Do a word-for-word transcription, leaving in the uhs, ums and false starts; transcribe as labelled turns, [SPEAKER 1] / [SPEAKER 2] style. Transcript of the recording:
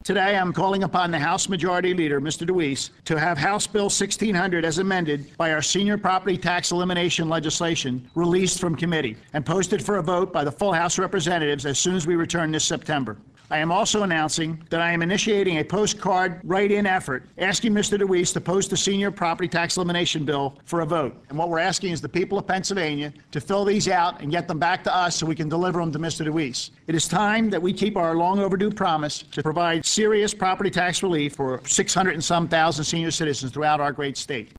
[SPEAKER 1] Today, I'm calling upon the House Majority Leader, Mister DeWeese, to have House Bill sixteen hundred as amended by our senior property tax elimination legislation released from committee and posted for a vote by the full House of Representatives as soon as we return this September. I am also announcing that I am initiating a postcard write-in effort asking Mister DeWeese to post the senior property tax elimination bill for a vote. And what we're asking is the people of Pennsylvania to fill these out and get them back to us so we can deliver them to Mister DeWeese. It is time that we keep our long overdue promise to provide serious property tax relief for six hundred and some thousand senior citizens throughout our great state.